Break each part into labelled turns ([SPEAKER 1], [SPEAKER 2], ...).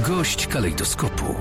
[SPEAKER 1] Gość kalejdoskopu.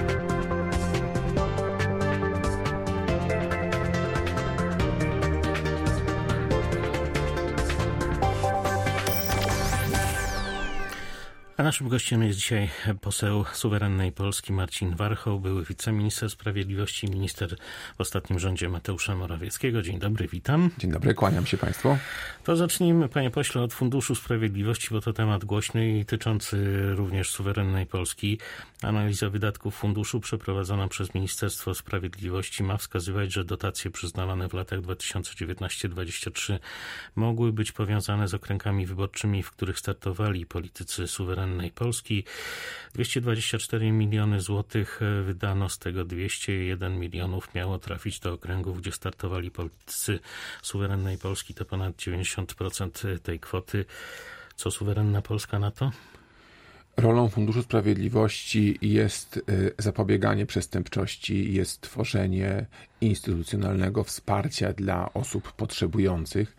[SPEAKER 2] A naszym gościem jest dzisiaj poseł suwerennej Polski Marcin Warchoł, były wiceminister sprawiedliwości i minister w ostatnim rządzie Mateusza Morawieckiego. Dzień dobry, witam.
[SPEAKER 3] Dzień dobry, kłaniam się Państwu.
[SPEAKER 2] To zacznijmy, panie pośle, od Funduszu Sprawiedliwości, bo to temat głośny i tyczący również suwerennej Polski. Analiza wydatków funduszu przeprowadzona przez Ministerstwo Sprawiedliwości ma wskazywać, że dotacje przyznawane w latach 2019-2023 mogły być powiązane z okręgami wyborczymi, w których startowali politycy suwerennej Polski. 224 miliony złotych wydano, z tego 201 milionów miało trafić do okręgów, gdzie startowali politycy suwerennej Polski. To ponad 90% tej kwoty. Co suwerenna Polska na to?
[SPEAKER 3] Rolą Funduszu Sprawiedliwości jest zapobieganie przestępczości, jest tworzenie instytucjonalnego wsparcia dla osób potrzebujących,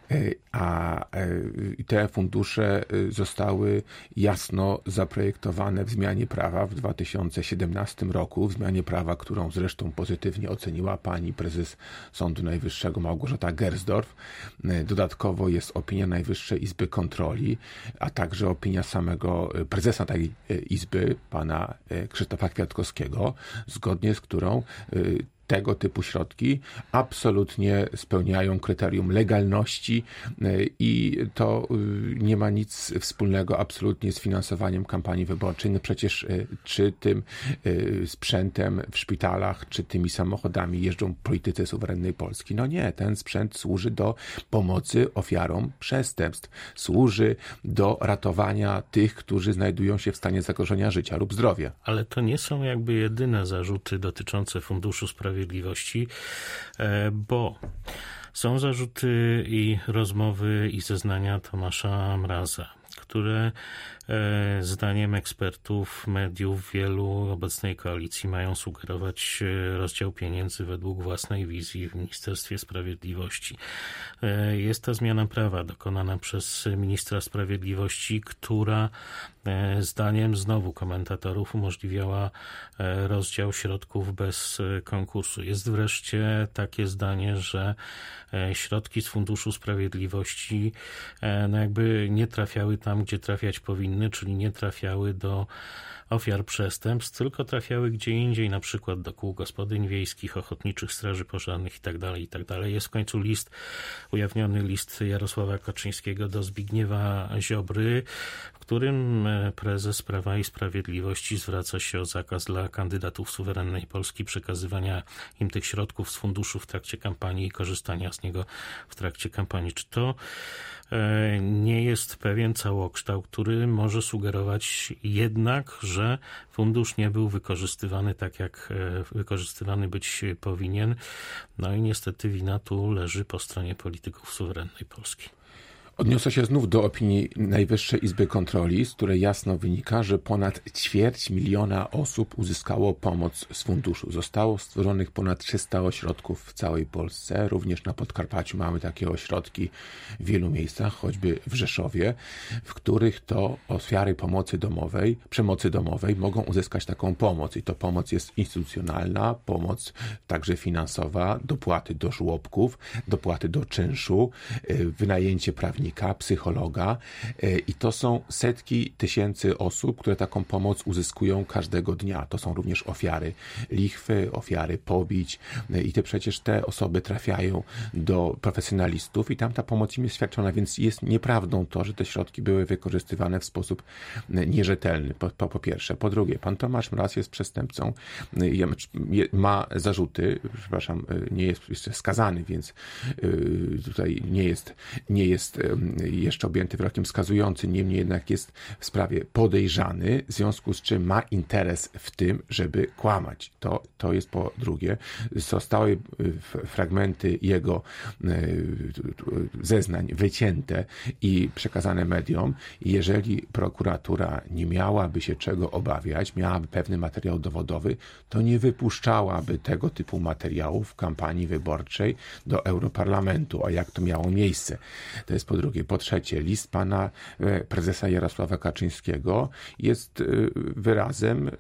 [SPEAKER 3] a te fundusze zostały jasno zaprojektowane w zmianie prawa w 2017 roku, w zmianie prawa, którą zresztą pozytywnie oceniła pani prezes Sądu Najwyższego Małgorzata Gersdorf. Dodatkowo jest opinia Najwyższej Izby Kontroli, a także opinia samego prezesa tej izby, pana Krzysztofa Kwiatkowskiego, zgodnie z którą tego typu środki absolutnie spełniają kryterium legalności i to nie ma nic wspólnego absolutnie z finansowaniem kampanii wyborczej. No przecież czy tym sprzętem w szpitalach, czy tymi samochodami jeżdżą politycy suwerennej Polski? No nie, ten sprzęt służy do pomocy ofiarom przestępstw, służy do ratowania tych, którzy znajdują się w stanie zagrożenia życia lub zdrowia.
[SPEAKER 2] Ale to nie są jakby jedyne zarzuty dotyczące Funduszu Sprawiedliwości, bo są zarzuty i rozmowy i zeznania Tomasza Mraza, które zdaniem ekspertów, mediów, wielu obecnej koalicji mają sugerować rozdział pieniędzy według własnej wizji w Ministerstwie Sprawiedliwości. Jest ta zmiana prawa dokonana przez ministra sprawiedliwości, która zdaniem znowu komentatorów umożliwiała rozdział środków bez konkursu. Jest wreszcie takie zdanie, że środki z Funduszu Sprawiedliwości jakby nie trafiały tam, gdzie trafiać powinny, czyli nie trafiały do ofiar przestępstw, tylko trafiały gdzie indziej, na przykład do kół gospodyń wiejskich, ochotniczych straży pożarnych itd., itd. Jest w końcu ujawniony list Jarosława Kaczyńskiego do Zbigniewa Ziobry, w którym prezes Prawa i Sprawiedliwości zwraca się o zakaz dla kandydatów suwerennej Polski przekazywania im tych środków z funduszu w trakcie kampanii i korzystania z niego w trakcie kampanii. Czy to nie jest pewien całokształt, który może sugerować jednak, że fundusz nie był wykorzystywany tak, jak wykorzystywany być powinien? No i niestety wina tu leży po stronie polityków suwerennej Polski.
[SPEAKER 3] Odniosę się znów do opinii Najwyższej Izby Kontroli, z której jasno wynika, że ponad 250 000 osób uzyskało pomoc z funduszu. Zostało stworzonych ponad 300 ośrodków w całej Polsce. Również na Podkarpaciu mamy takie ośrodki w wielu miejscach, choćby w Rzeszowie, w których to ofiary przemocy domowej mogą uzyskać taką pomoc. I to pomoc jest instytucjonalna, pomoc także finansowa, dopłaty do żłobków, dopłaty do czynszu, wynajęcie prawnika, psychologa i to są setki tysięcy osób, które taką pomoc uzyskują każdego dnia. To są również ofiary lichwy, ofiary pobić i te osoby trafiają do profesjonalistów i tam ta pomoc im jest świadczona, więc jest nieprawdą to, że te środki były wykorzystywane w sposób nierzetelny, po pierwsze. Po drugie, pan Tomasz Mraz jest przestępcą, ma zarzuty, nie jest jeszcze skazany, więc tutaj nie jest jeszcze objęty wyrokiem skazującym, niemniej jednak jest w sprawie podejrzany, w związku z czym ma interes w tym, żeby kłamać. To jest po drugie. Zostały fragmenty jego zeznań wycięte i przekazane mediom. Jeżeli prokuratura nie miałaby się czego obawiać, miałaby pewny materiał dowodowy, to nie wypuszczałaby tego typu materiałów w kampanii wyborczej do Europarlamentu. A jak to miało miejsce? To jest po drugie. drugie, po trzecie, list pana prezesa Jarosława Kaczyńskiego jest wyrazem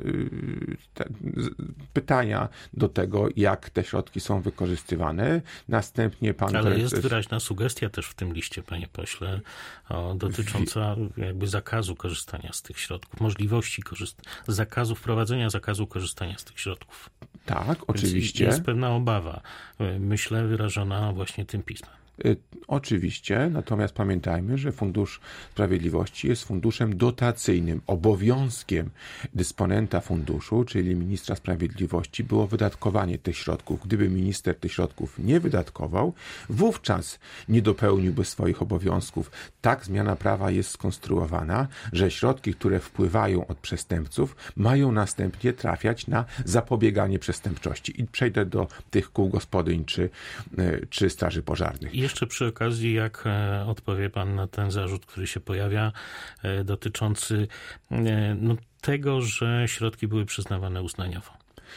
[SPEAKER 3] pytania do tego, jak te środki są wykorzystywane. Następnie pan
[SPEAKER 2] Ale
[SPEAKER 3] prezes...
[SPEAKER 2] jest wyraźna sugestia też w tym liście, panie pośle, dotycząca jakby zakazu korzystania z tych środków, możliwości zakazu, wprowadzenia zakazu korzystania z tych środków.
[SPEAKER 3] Tak, oczywiście.
[SPEAKER 2] Więc jest pewna obawa, myślę, wyrażona właśnie tym pismem.
[SPEAKER 3] Oczywiście, natomiast pamiętajmy, że Fundusz Sprawiedliwości jest funduszem dotacyjnym. Obowiązkiem dysponenta funduszu, czyli ministra sprawiedliwości, było wydatkowanie tych środków. Gdyby minister tych środków nie wydatkował, wówczas nie dopełniłby swoich obowiązków. Tak zmiana prawa jest skonstruowana, że środki, które wpływają od przestępców, mają następnie trafiać na zapobieganie przestępczości. I przejdę do tych kół gospodyń czy straży pożarnych.
[SPEAKER 2] Jeszcze przy okazji, jak odpowie pan na ten zarzut, który się pojawia, dotyczący tego, że środki były przyznawane uznaniowo?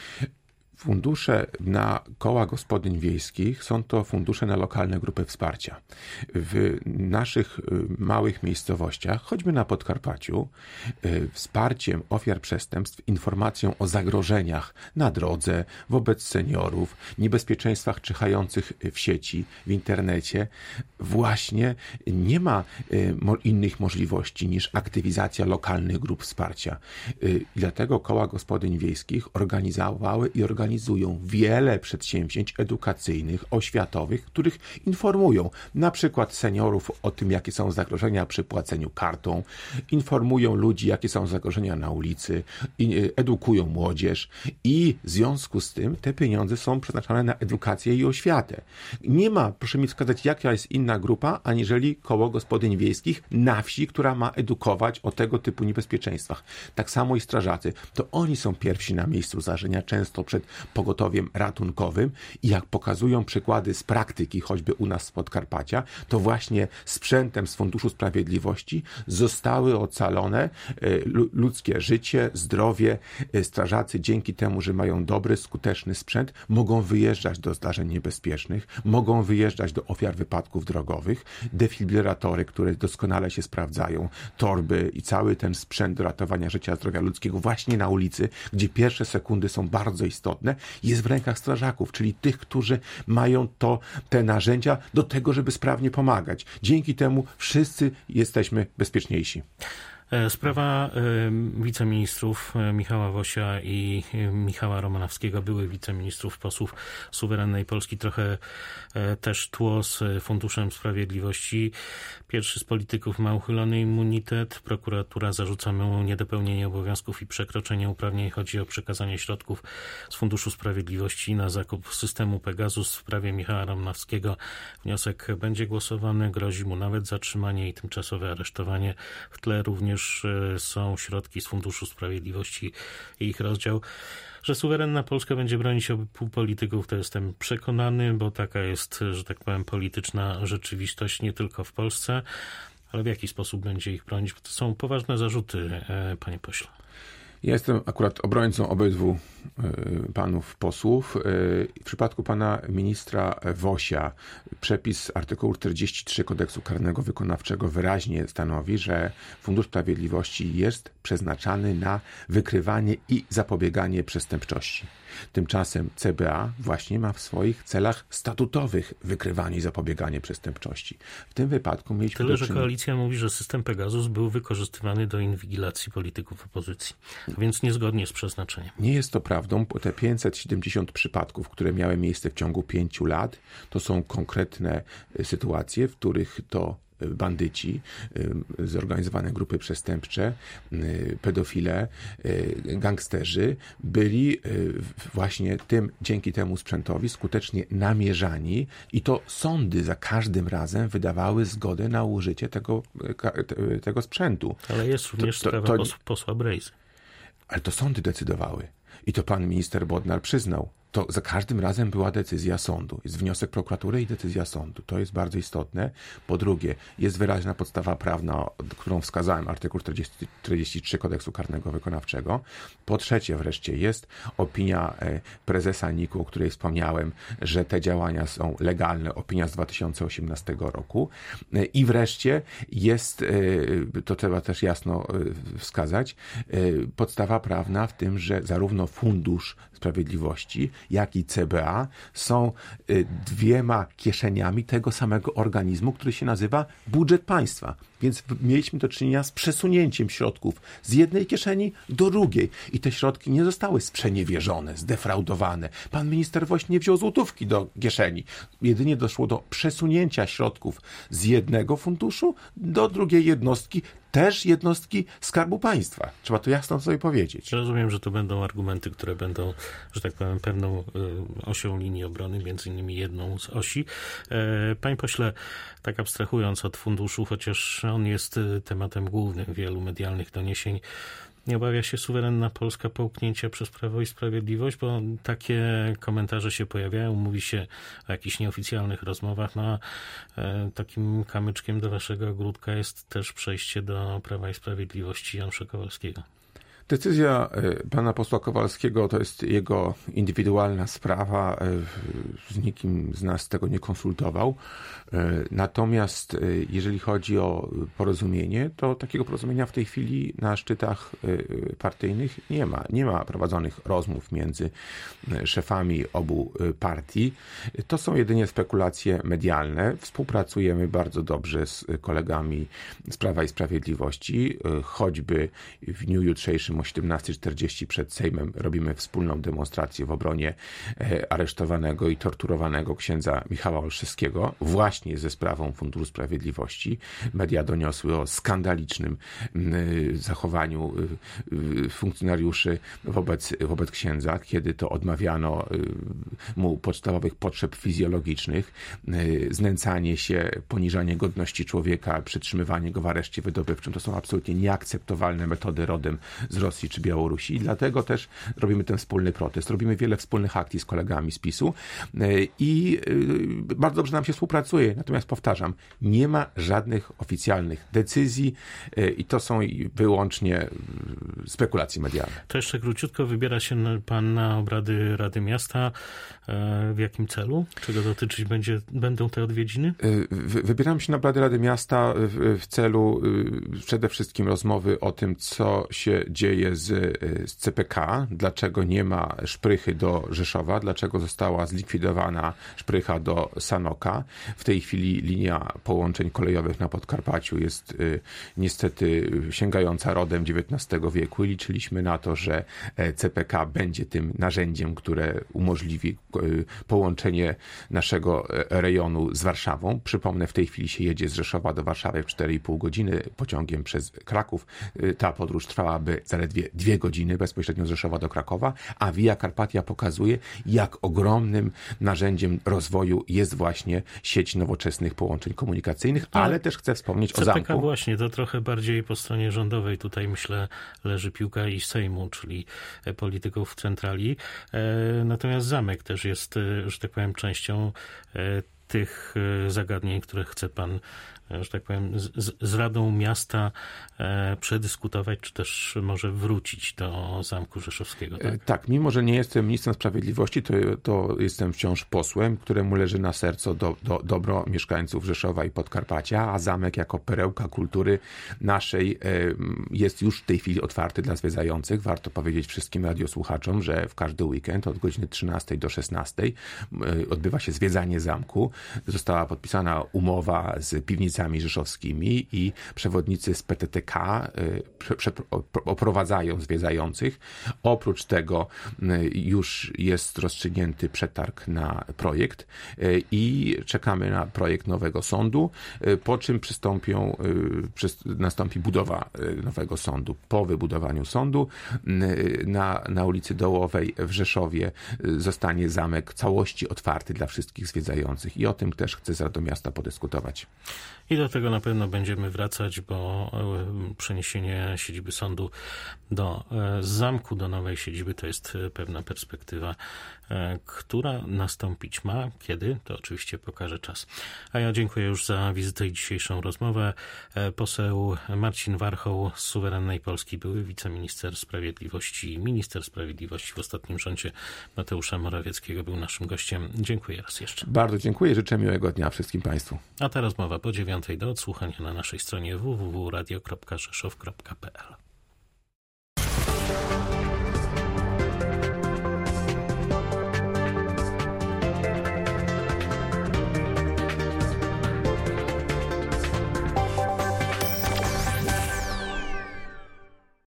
[SPEAKER 3] Fundusze na koła gospodyń wiejskich są to fundusze na lokalne grupy wsparcia. W naszych małych miejscowościach, choćby na Podkarpaciu, wsparciem ofiar przestępstw, informacją o zagrożeniach na drodze, wobec seniorów, niebezpieczeństwach czyhających w sieci, w internecie, właśnie nie ma innych możliwości niż aktywizacja lokalnych grup wsparcia. Dlatego koła gospodyń wiejskich organizowały i organizują wiele przedsięwzięć edukacyjnych, oświatowych, których informują na przykład seniorów o tym, jakie są zagrożenia przy płaceniu kartą, informują ludzi, jakie są zagrożenia na ulicy, edukują młodzież i w związku z tym te pieniądze są przeznaczane na edukację i oświatę. Nie ma, proszę mi wskazać, jaka jest inna grupa, aniżeli koło gospodyń wiejskich na wsi, która ma edukować o tego typu niebezpieczeństwach. Tak samo i strażacy. To oni są pierwsi na miejscu zdarzenia, często przed pogotowiem ratunkowym i jak pokazują przykłady z praktyki, choćby u nas z Podkarpacia, to właśnie sprzętem z Funduszu Sprawiedliwości zostały ocalone ludzkie życie, zdrowie. Strażacy dzięki temu, że mają dobry, skuteczny sprzęt, mogą wyjeżdżać do zdarzeń niebezpiecznych, mogą wyjeżdżać do ofiar wypadków drogowych, defibrilatory, które doskonale się sprawdzają, torby i cały ten sprzęt do ratowania życia, zdrowia ludzkiego właśnie na ulicy, gdzie pierwsze sekundy są bardzo istotne, jest w rękach strażaków, czyli tych, którzy mają te narzędzia do tego, żeby sprawnie pomagać. Dzięki temu wszyscy jesteśmy bezpieczniejsi.
[SPEAKER 2] Sprawa wiceministrów Michała Wosia i Michała Romanowskiego, byłych wiceministrów, posłów suwerennej Polski, trochę też tło z Funduszem Sprawiedliwości. Pierwszy z polityków ma uchylony immunitet. Prokuratura zarzuca mu niedopełnienie obowiązków i przekroczenie uprawnień. Chodzi o przekazanie środków z Funduszu Sprawiedliwości na zakup systemu Pegasus. W sprawie Michała Romanowskiego wniosek będzie głosowany. Grozi mu nawet zatrzymanie i tymczasowe aresztowanie. W tle również są środki z Funduszu Sprawiedliwości i ich rozdział. Że suwerenna Polska będzie bronić obu polityków, to jestem przekonany, bo taka jest, że tak powiem, polityczna rzeczywistość nie tylko w Polsce, ale w jaki sposób będzie ich bronić? Bo to są poważne zarzuty, panie pośle.
[SPEAKER 3] Ja jestem akurat obrońcą obydwu panów posłów. W przypadku pana ministra Wosia przepis artykułu 43 Kodeksu Karnego Wykonawczego wyraźnie stanowi, że Fundusz Sprawiedliwości jest przeznaczany na wykrywanie i zapobieganie przestępczości. Tymczasem CBA właśnie ma w swoich celach statutowych wykrywanie i zapobieganie przestępczości. W tym wypadku mieliśmy
[SPEAKER 2] Tyle, że koalicja mówi, że system Pegasus był wykorzystywany do inwigilacji polityków opozycji, więc niezgodnie z przeznaczeniem.
[SPEAKER 3] Nie jest to prawdą, bo te 570 przypadków, które miały miejsce w ciągu 5 lat, to są konkretne sytuacje, w których to bandyci, zorganizowane grupy przestępcze, pedofile, gangsterzy byli właśnie dzięki temu sprzętowi skutecznie namierzani i to sądy za każdym razem wydawały zgodę na użycie tego sprzętu.
[SPEAKER 2] Ale jest również sprawa posła Brejzy.
[SPEAKER 3] Ale to sądy decydowały. I to pan minister Bodnar przyznał. to za każdym razem była decyzja sądu. Jest wniosek prokuratury i decyzja sądu. To jest bardzo istotne. Po drugie, jest wyraźna podstawa prawna, którą wskazałem, artykuł 43 Kodeksu Karnego Wykonawczego. Po trzecie wreszcie jest opinia prezesa NIK-u, o której wspomniałem, że te działania są legalne. Opinia z 2018 roku. I wreszcie jest, to trzeba też jasno wskazać, podstawa prawna w tym, że zarówno Fundusz Sprawiedliwości, jak i CBA są dwiema kieszeniami tego samego organizmu, który się nazywa budżet państwa. Więc mieliśmy do czynienia z przesunięciem środków z jednej kieszeni do drugiej. I te środki nie zostały sprzeniewierzone, zdefraudowane. Pan minister Woś nie wziął złotówki do kieszeni. Jedynie doszło do przesunięcia środków z jednego funduszu do drugiej jednostki, też jednostki Skarbu Państwa. Trzeba to jasno sobie powiedzieć.
[SPEAKER 2] Rozumiem, że to będą argumenty, które będą, że tak powiem, pewną osią linii obrony, między innymi jedną z osi. Panie pośle, tak abstrahując od funduszu, chociaż on jest tematem głównym wielu medialnych doniesień, nie obawia się suwerenna Polska połknięcia przez Prawo i Sprawiedliwość, bo takie komentarze się pojawiają, mówi się o jakichś nieoficjalnych rozmowach, no a takim kamyczkiem do waszego ogródka jest też przejście do Prawa i Sprawiedliwości Janusza Kowalskiego.
[SPEAKER 3] Decyzja pana posła Kowalskiego to jest jego indywidualna sprawa. Z nikim z nas tego nie konsultował. Natomiast jeżeli chodzi o porozumienie, to takiego porozumienia w tej chwili na szczytach partyjnych nie ma. Nie ma prowadzonych rozmów między szefami obu partii. To są jedynie spekulacje medialne. Współpracujemy bardzo dobrze z kolegami z Prawa i Sprawiedliwości. Choćby w dniu jutrzejszym o 17:40 przed Sejmem robimy wspólną demonstrację w obronie aresztowanego i torturowanego księdza Michała Olszewskiego właśnie ze sprawą Funduszu Sprawiedliwości. Media doniosły o skandalicznym zachowaniu funkcjonariuszy wobec księdza, kiedy to odmawiano mu podstawowych potrzeb fizjologicznych, znęcanie się, poniżanie godności człowieka, przytrzymywanie go w areszcie wydobywczym. To są absolutnie nieakceptowalne metody rodem z Rosji czy Białorusi i dlatego też robimy ten wspólny protest. Robimy wiele wspólnych akcji z kolegami z PiS-u i bardzo dobrze nam się współpracuje. Natomiast powtarzam, nie ma żadnych oficjalnych decyzji i to są będą spekulacje medialne.
[SPEAKER 2] To jeszcze króciutko, wybiera się pan na obrady Rady Miasta. W jakim celu? Czego dotyczyć będą te odwiedziny?
[SPEAKER 3] Wybieram się na obrady Rady Miasta w celu przede wszystkim rozmowy o tym, co się dzieje z CPK, dlaczego nie ma szprychy do Rzeszowa, dlaczego została zlikwidowana szprycha do Sanoka. W tej chwili linia połączeń kolejowych na Podkarpaciu jest niestety sięgająca rodem XIX wieku i liczyliśmy na to, że CPK będzie tym narzędziem, które umożliwi połączenie naszego rejonu z Warszawą. Przypomnę, w tej chwili się jedzie z Rzeszowa do Warszawy w 4,5 godziny pociągiem przez Kraków. Ta podróż trwałaby zaledwie 2 godziny bezpośrednio z Rzeszowa do Krakowa, a Via Carpatia pokazuje, jak ogromnym narzędziem rozwoju jest właśnie sieć nowoczesnych połączeń komunikacyjnych, ale też chcę wspomnieć o zamku.
[SPEAKER 2] CPK właśnie, to trochę bardziej po stronie rządowej. Tutaj myślę leży piłka i Sejmu, czyli polityków w centrali. Natomiast zamek też jest, że tak powiem, częścią tych zagadnień, które chce pan, że tak powiem, z Radą Miasta przedyskutować, czy też może wrócić do Zamku Rzeszowskiego. Tak,
[SPEAKER 3] tak, mimo że nie jestem ministrem sprawiedliwości, to jestem wciąż posłem, któremu leży na sercu dobro mieszkańców Rzeszowa i Podkarpacia, a zamek jako perełka kultury naszej jest już w tej chwili otwarty dla zwiedzających. Warto powiedzieć wszystkim radiosłuchaczom, że w każdy weekend od godziny 13 do 16 odbywa się zwiedzanie zamku. Została podpisana umowa z piwnicami rzeszowskimi i przewodnicy z PTTK oprowadzają zwiedzających. Oprócz tego już jest rozstrzygnięty przetarg na projekt i czekamy na projekt nowego sądu, po czym nastąpi budowa nowego sądu. Po wybudowaniu sądu na ulicy Dołowej w Rzeszowie zostanie zamek w całości otwarty dla wszystkich zwiedzających i o tym też chcę z Radą Miasta podyskutować.
[SPEAKER 2] I do tego na pewno będziemy wracać, bo przeniesienie siedziby sądu z zamku do nowej siedziby to jest pewna perspektywa, która nastąpić ma. Kiedy? To oczywiście pokaże czas. A ja dziękuję już za wizytę i dzisiejszą rozmowę. Poseł Marcin Warchoł z suwerennej Polski, były wiceminister sprawiedliwości, minister sprawiedliwości w ostatnim rządzie Mateusza Morawieckiego, był naszym gościem. Dziękuję raz jeszcze.
[SPEAKER 3] Bardzo dziękuję, życzę miłego dnia wszystkim Państwu.
[SPEAKER 2] A ta rozmowa po 9:00 do odsłuchania na naszej stronie www.radio.rzeszow.pl.